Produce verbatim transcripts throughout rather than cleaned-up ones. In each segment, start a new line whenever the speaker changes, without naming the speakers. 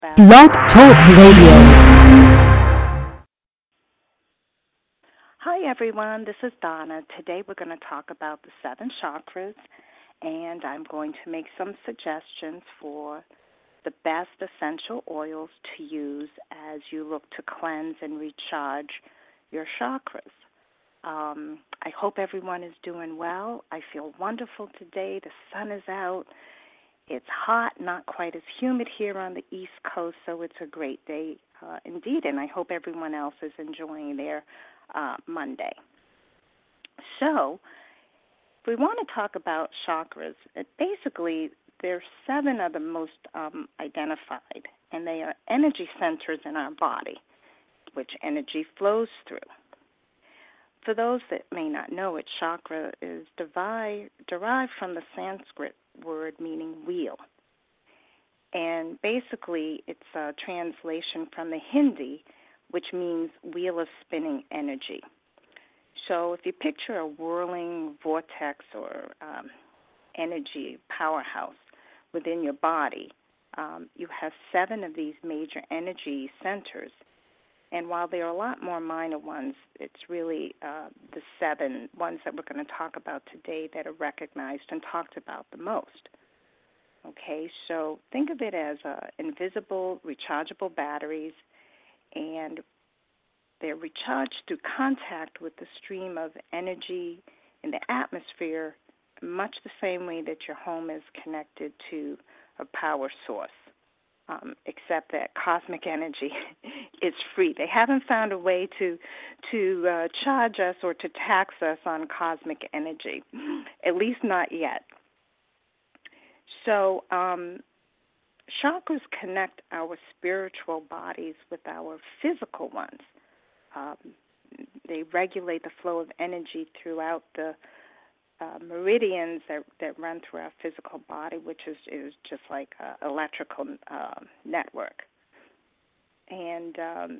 Blog Talk Radio.
Hi everyone, this is Donna. Today we're going to talk about the seven chakras, and I'm going to make some suggestions for the best essential oils to use as you look to cleanse and recharge your chakras. Um, I hope everyone is doing well. I feel wonderful today. The sun is out. It's hot, not quite as humid here on the East Coast, so it's a great day uh, indeed, and I hope everyone else is enjoying their uh, Monday. So, if we want to talk about chakras, it basically there are seven of the most um, identified, and they are energy centers in our body, which energy flows through. For those that may not know it, chakra is devi- derived from the Sanskrit word meaning wheel. And basically, it's a translation from the Hindi, which means wheel of spinning energy. So if you picture a whirling vortex or um, energy powerhouse within your body, um, you have seven of these major energy centers. And while there are a lot more minor ones, it's really uh, the seven ones that we're going to talk about today that are recognized and talked about the most. Okay, so think of it as uh, invisible, rechargeable batteries, and they're recharged through contact with the stream of energy in the atmosphere, much the same way that your home is connected to a power source. Um, except that cosmic energy is free. They haven't found a way to to uh, charge us or to tax us on cosmic energy, at least not yet. So um, chakras connect our spiritual bodies with our physical ones. Um, they regulate the flow of energy throughout the Uh, meridians that, that run through our physical body, which is, is just like an electrical uh, network. And um,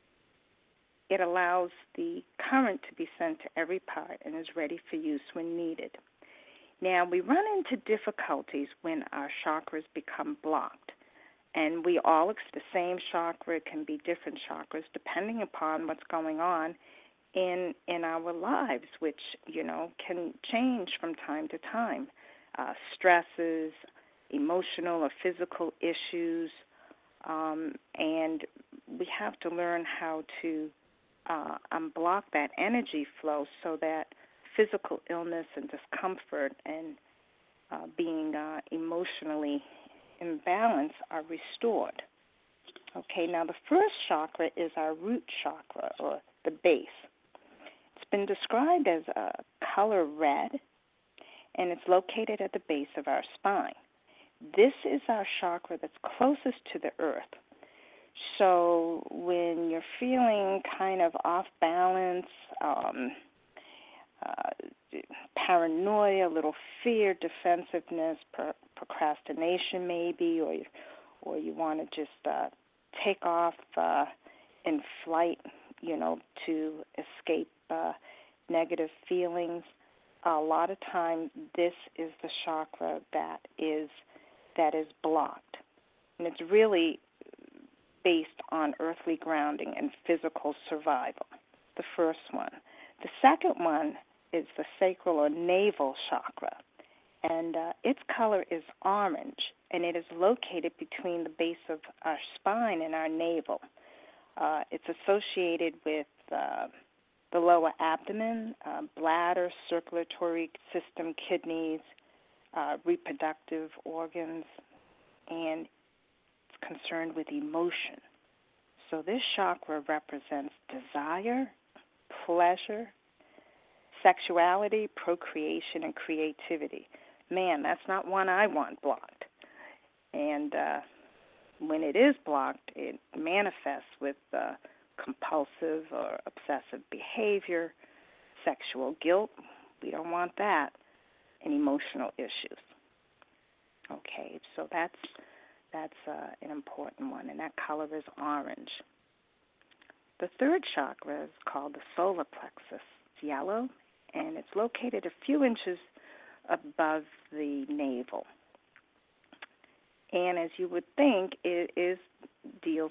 it allows the current to be sent to every part and is ready for use when needed. Now, we run into difficulties when our chakras become blocked. And we all experience the same chakra. It can be different chakras depending upon what's going on in in our lives, which, you know, can change from time to time. Uh, stresses, emotional or physical issues, um, and we have to learn how to uh, unblock that energy flow so that physical illness and discomfort and uh, being uh, emotionally imbalanced are restored. Okay, now the first chakra is our root chakra, or the base. It's been described as a color red, and it's located at the base of our spine. This is our chakra that's closest to the earth. So when you're feeling kind of off balance, um, uh, paranoia, a little fear, defensiveness, pro- procrastination maybe, or you, or you want to just uh, take off uh, in flight, you know, to escape uh, negative feelings. A lot of time, this is the chakra that is that is blocked, and it's really based on earthly grounding and physical survival. The first one. The second one is the sacral or navel chakra, and uh, its color is orange, and it is located between the base of our spine and our navel. Uh, it's associated with uh, the lower abdomen, uh, bladder, circulatory system, kidneys, uh, reproductive organs, and it's concerned with emotion. So this chakra represents desire, pleasure, sexuality, procreation, and creativity. Man, that's not one I want blocked. And uh, when it is blocked, it manifests with uh, compulsive or obsessive behavior, sexual guilt. We don't want that, and emotional issues. Okay, so that's that's uh, an important one, and that color is orange. The third chakra is called the solar plexus. It's yellow, and it's located a few inches above the navel. And as you would think, it is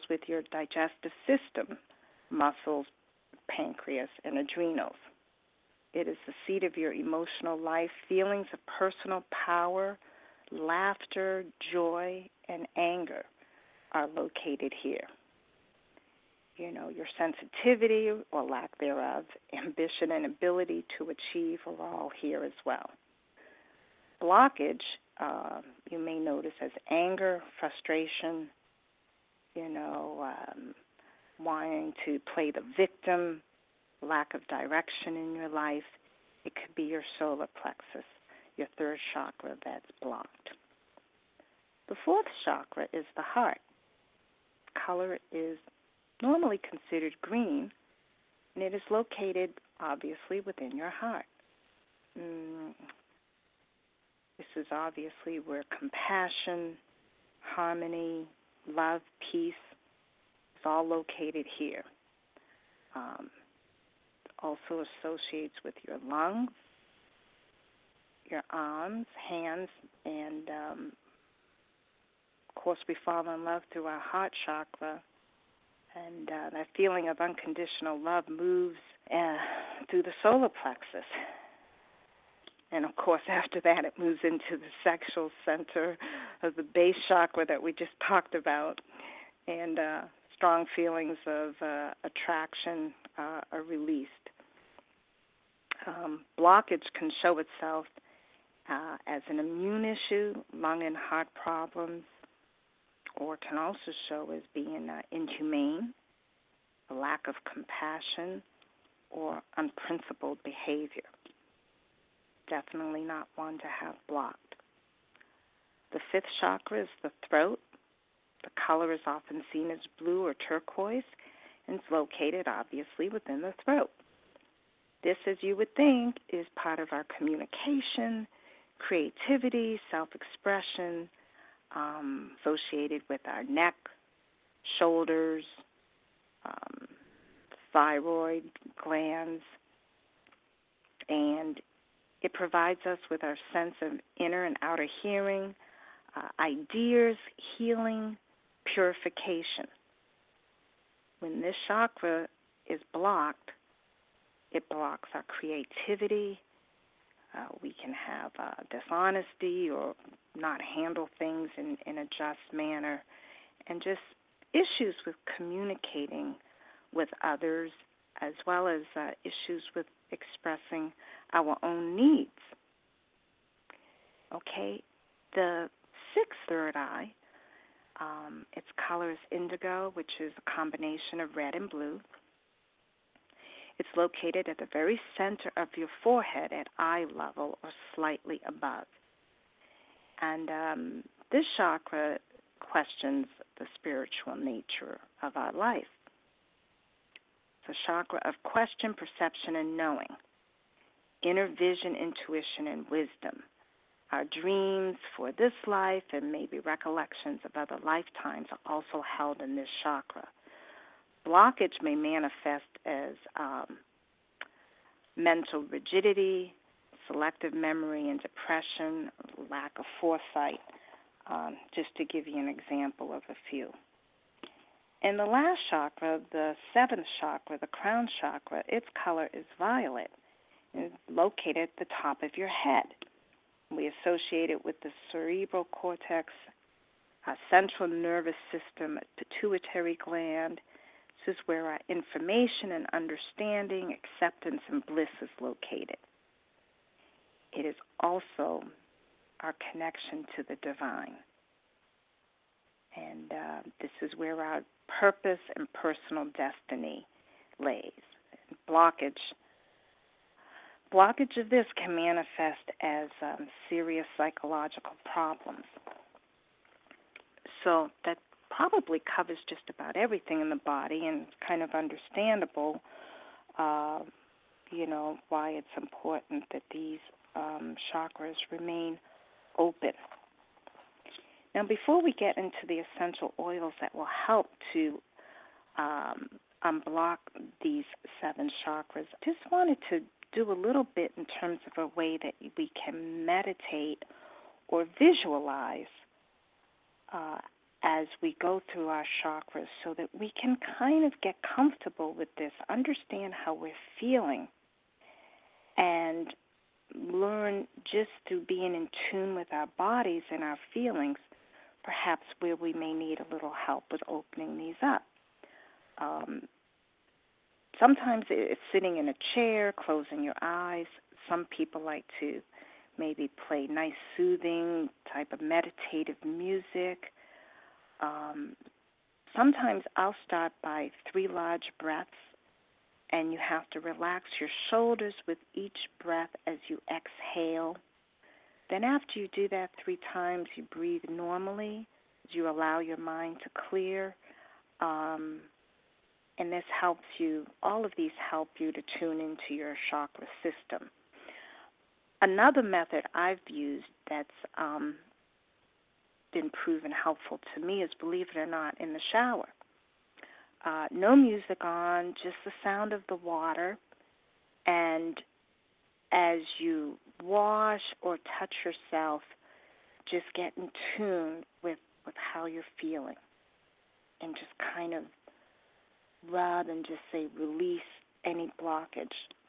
with your digestive system, muscles, pancreas, and adrenals. It is the seat of your emotional life. Feelings of personal power, laughter, joy, and anger are located here. You know, your sensitivity or lack thereof, ambition and ability to achieve are all here as well. Blockage, uh, you may notice as anger, frustration, you know, um, wanting to play the victim, lack of direction in your life. It could be your solar plexus, your third chakra that's blocked. The fourth chakra is the heart. Color is normally considered green, and it is located, obviously, within your heart. Mm. This is obviously where compassion, harmony, love, peace is all located here. Um, also associates with your lungs, your arms, hands, and um, of course we fall in love through our heart chakra, and uh, that feeling of unconditional love moves uh, through the solar plexus. And of course after that it moves into the sexual center of the base chakra that we just talked about, and uh, strong feelings of uh, attraction uh, are released. Um, blockage can show itself uh, as an immune issue, lung and heart problems, or can also show as being uh, inhumane, a lack of compassion, or unprincipled behavior. Definitely not one to have blocked. The fifth chakra is the throat. The color is often seen as blue or turquoise, and it's located, obviously, within the throat. This, as you would think, is part of our communication, creativity, self-expression, um, associated with our neck, shoulders, um, thyroid glands, and it provides us with our sense of inner and outer hearing, uh, ideas, healing, purification. When this chakra is blocked, it blocks our creativity. Uh, we can have uh, dishonesty or not handle things in, in a just manner, and just issues with communicating with others, as well as uh, issues with expressing our own needs. Okay, the sixth third eye, um, its color is indigo, which is a combination of red and blue. It's located at the very center of your forehead at eye level or slightly above. And um, this chakra questions the spiritual nature of our life. It's a chakra of question, perception, and knowing, inner vision, intuition, and wisdom. Our dreams for this life and maybe recollections of other lifetimes are also held in this chakra. Blockage may manifest as um, mental rigidity, selective memory and depression, lack of foresight, um, just to give you an example of a few. And the last chakra, the seventh chakra, the crown chakra, its color is violet. It's located at the top of your head. We associate it with the cerebral cortex, our central nervous system, pituitary gland. This is where our information and understanding, acceptance, and bliss is located. It is also our connection to the divine. And uh, this is where our purpose and personal destiny lays. And blockage, blockage of this can manifest as um, serious psychological problems. So that probably covers just about everything in the body, and it's kind of understandable, uh, you know, why it's important that these um, chakras remain open. Now, before we get into the essential oils that will help to um, unblock these seven chakras, I just wanted to do a little bit in terms of a way that we can meditate or visualize uh, as we go through our chakras so that we can kind of get comfortable with this, understand how we're feeling, and learn just through being in tune with our bodies and our feelings, perhaps where we may need a little help with opening these up. Um, sometimes it's sitting in a chair, closing your eyes. Some people like to maybe play nice, soothing type of meditative music. Um, sometimes I'll start by three large breaths, and you have to relax your shoulders with each breath as you exhale. Then after you do that three times, you breathe normally as you allow your mind to clear. Um, and this helps you, all of these help you to tune into your chakra system. Another method I've used that's um, been proven helpful to me is, believe it or not, in the shower. Uh, no music on, just the sound of the water, and as you wash or touch yourself, just get in tune with, with how you're feeling, and just kind of rub and just say release any blockage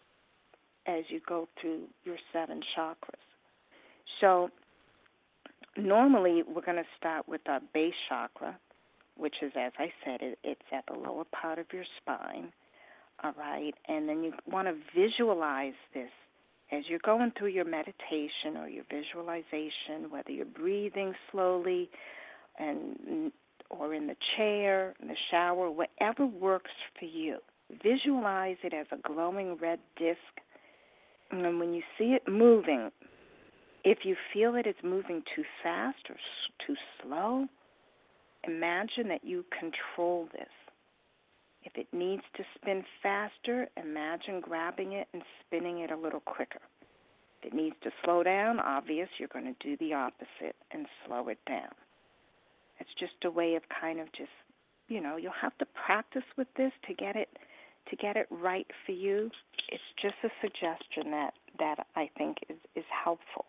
as you go through your seven chakras. So normally we're going to start with our base chakra, which is, as I said, it, it's at the lower part of your spine, all right? And then you want to visualize this as you're going through your meditation or your visualization, whether you're breathing slowly and or in the chair, in the shower, whatever works for you. Visualize it as a glowing red disc, and when you see it moving, if you feel that it's moving too fast or too slow, imagine that you control this. If it needs to spin faster, imagine grabbing it and spinning it a little quicker. If it needs to slow down, obvious, you're going to do the opposite and slow it down. It's just a way of kind of just, you know, you'll have to practice with this to get it to get it right for you. It's just a suggestion that, that I think is, is helpful.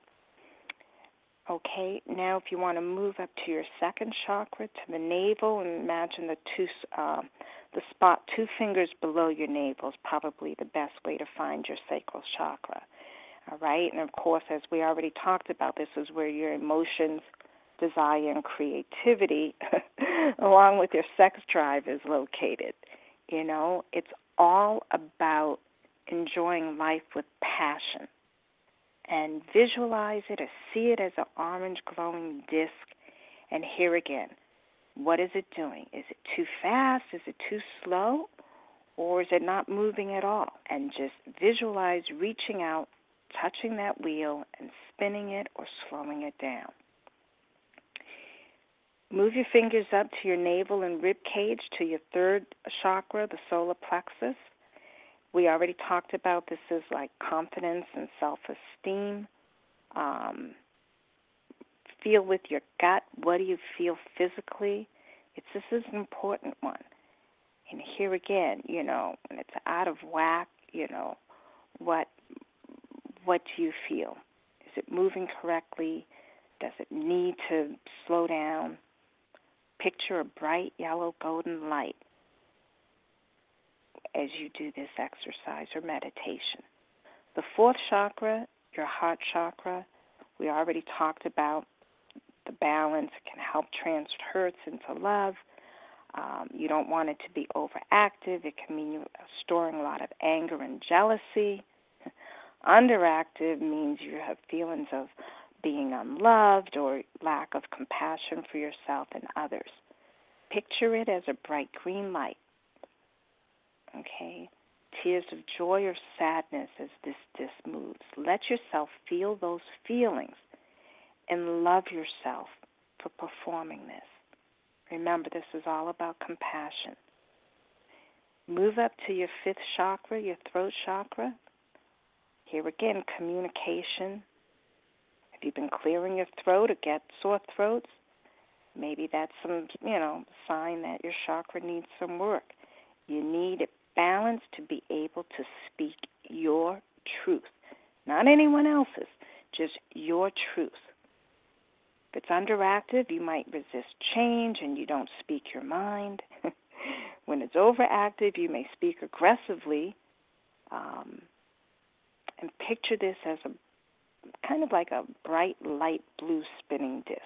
Okay, now if you want to move up to your second chakra, to the navel, and imagine the two, uh, the spot two fingers below your navel is probably the best way to find your sacral chakra. All right, and of course, as we already talked about, this is where your emotions, desire, and creativity, along with your sex drive, is located. You know, it's all about enjoying life with passion. And visualize it or see it as an orange glowing disc. And here again, what is it doing? Is it too fast? Is it too slow? Or is it not moving at all? And just visualize reaching out, touching that wheel, and spinning it or slowing it down. Move your fingers up to your navel and rib cage, to your third chakra, the solar plexus. We already talked about this is like confidence and self-esteem. Um, feel with your gut. What do you feel physically? It's, this is an important one. And here again, you know, when it's out of whack, you know, what what do you feel? Is it moving correctly? Does it need to slow down? Picture a bright yellow golden light as you do this exercise or meditation. The fourth chakra, your heart chakra, we already talked about the balance. It can help transfer hurts into love. Um, you don't want it to be overactive. It can mean you're storing a lot of anger and jealousy. Underactive means you have feelings of being unloved or lack of compassion for yourself and others. Picture it as a bright green light. Okay? Tears of joy or sadness as this disc moves. Let yourself feel those feelings and love yourself for performing this. Remember, this is all about compassion. Move up to your fifth chakra, your throat chakra. Here again, communication. If you've been clearing your throat or get sore throats, maybe that's some, you know, sign that your chakra needs some work. You need a balance to be able to speak your truth, not anyone else's, just your truth. If it's underactive, you might resist change and you don't speak your mind. When it's overactive, you may speak aggressively. Um, and picture this as a kind of like a bright light blue spinning disc.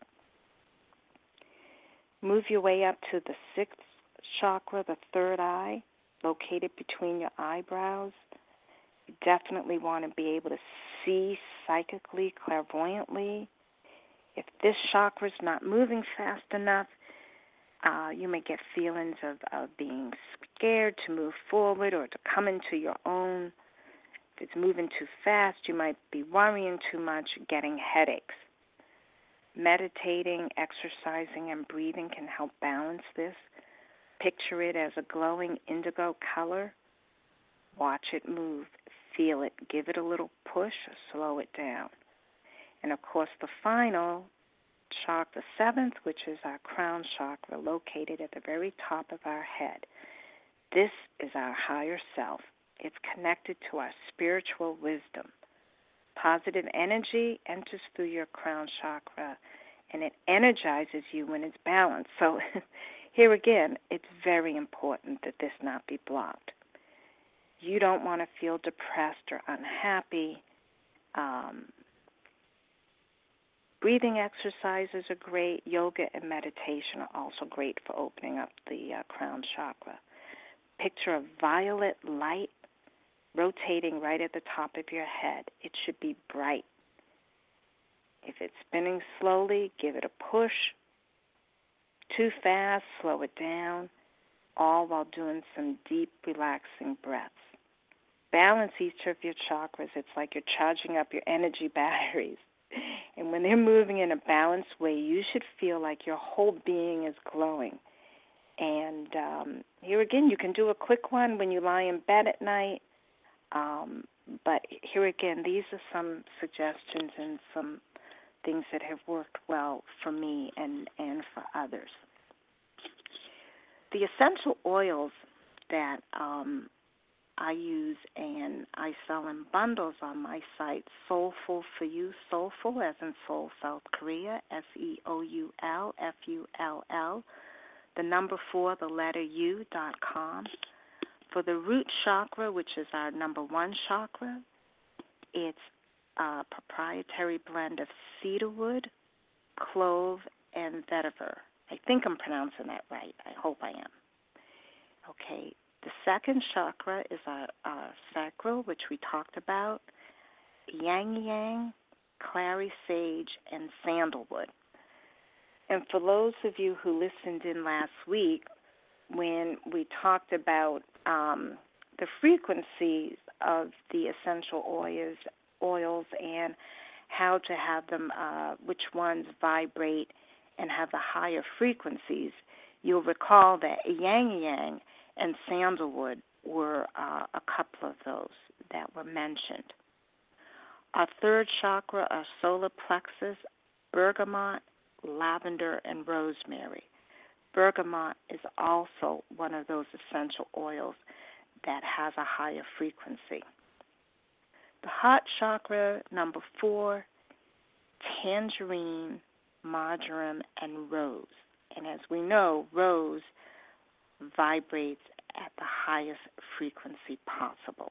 Move your way up to the sixth chakra, the third eye, located between your eyebrows. You definitely want to be able to see psychically, clairvoyantly. If this chakra is not moving fast enough, uh, you may get feelings of, of being scared to move forward or to come into your own. If it's moving too fast, you might be worrying too much, getting headaches. Meditating, exercising, and breathing can help balance this. Picture it as a glowing indigo color. Watch it move. Feel it. Give it a little push or slow it down. And, of course, the final chakra, the seventh, which is our crown chakra, located at the very top of our head. This is our higher self. It's connected to our spiritual wisdom. Positive energy enters through your crown chakra, and it energizes you when it's balanced. So here again, it's very important that this not be blocked. You don't want to feel depressed or unhappy. Um, breathing exercises are great. Yoga and meditation are also great for opening up the uh, crown chakra. Picture a violet light rotating right at the top of your head. It should be bright. If it's spinning slowly, give it a push. Too fast, slow it down, all while doing some deep, relaxing breaths. Balance each of your chakras. It's like you're charging up your energy batteries. And when they're moving in a balanced way, you should feel like your whole being is glowing. And um, here again, you can do a quick one when you lie in bed at night. Um, but here again, these are some suggestions and some things that have worked well for me and, and for others. The essential oils that um, I use and I sell in bundles on my site, Soulful for You, Soulful as in Seoul, South Korea, S E O U L F U L L, the number four, the letter U, dot com. For the root chakra, which is our number one chakra, it's a proprietary blend of cedarwood, clove, and vetiver. I think I'm pronouncing that right. I hope I am. Okay. The second chakra is our, our sacral, which we talked about, yang yang, clary sage, and sandalwood. And for those of you who listened in last week, when we talked about um, the frequencies of the essential oils, oils and how to have them, uh, which ones vibrate and have the higher frequencies, you'll recall that yang yang and sandalwood were uh, a couple of those that were mentioned. Our third chakra, our solar plexus, bergamot, lavender, and rosemary. Bergamot is also one of those essential oils that has a higher frequency. The heart chakra, number four, tangerine, marjoram, and rose. And as we know, rose vibrates at the highest frequency possible.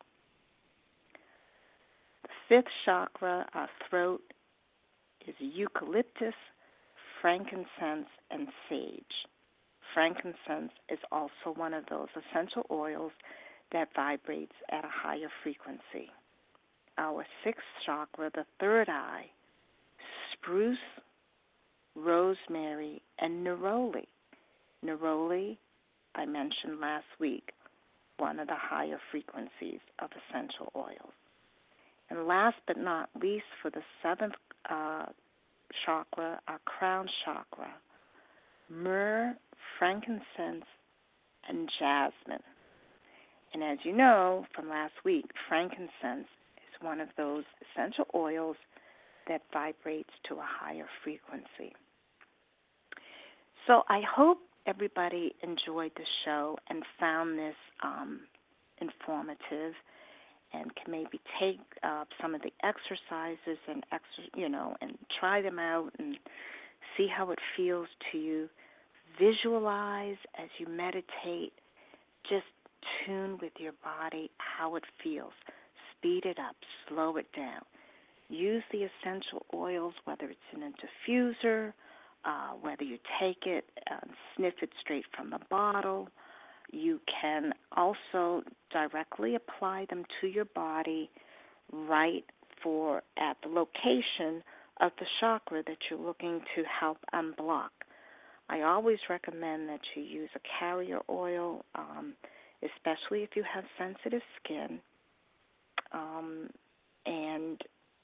The fifth chakra, our throat, is eucalyptus, frankincense, and sage. Frankincense is also one of those essential oils that vibrates at a higher frequency. Our sixth chakra, the third eye, spruce, rosemary, and neroli. Neroli, I mentioned last week, one of the higher frequencies of essential oils. And last but not least, for the seventh uh, chakra, our crown chakra, myrrh, frankincense, and jasmine. And as you know from last week, frankincense is one of those essential oils that vibrates to a higher frequency. So I hope everybody enjoyed the show and found this um, informative. and can maybe take uh, some of the exercises and exer- you know, and try them out and see how it feels to you. Visualize as you meditate. Just tune with your body how it feels. Speed it up, slow it down. Use the essential oils, whether it's in a diffuser, uh, whether you take it and sniff it straight from the bottle. You can also directly apply them to your body right for at the location of the chakra that you're looking to help unblock. I always recommend that you use a carrier oil, um, especially if you have sensitive skin, um, and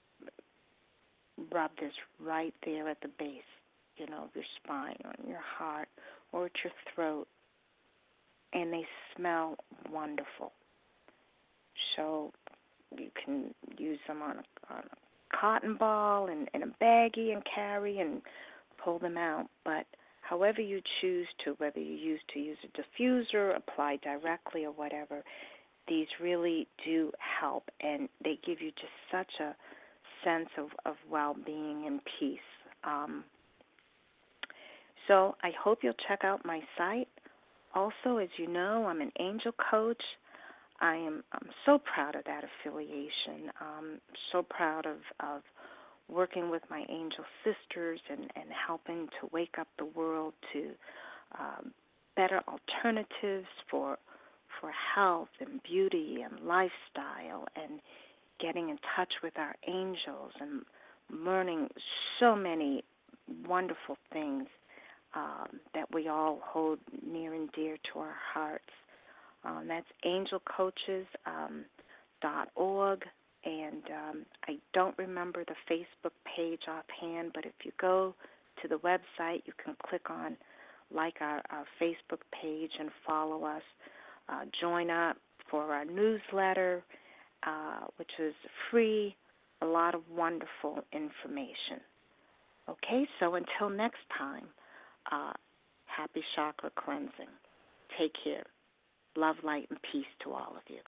rub this right there at the base, you know, of your spine or in your heart or at your throat, and they smell wonderful. So you can use them on a, on a cotton ball and in a baggie and carry and pull them out. But however you choose to, whether you use to use a diffuser, apply directly or whatever, these really do help, and they give you just such a sense of, of well-being and peace. Um, so I hope you'll check out my site. Also, as you know, I'm an angel coach. I am I'm so proud of that affiliation. Um, so proud of, of working with my angel sisters and, and helping to wake up the world to um, better alternatives for for health and beauty and lifestyle, and getting in touch with our angels and learning so many wonderful things um, that we all hold near and dear to our hearts. Um, that's angel coaches dot org, and um, I don't remember the Facebook page offhand, but if you go to the website, you can click on like our, our Facebook page and follow us. Uh, join up for our newsletter, uh, which is free, a lot of wonderful information. Okay, so until next time, uh, happy chakra cleansing. Take care. Love, light, and peace to all of you.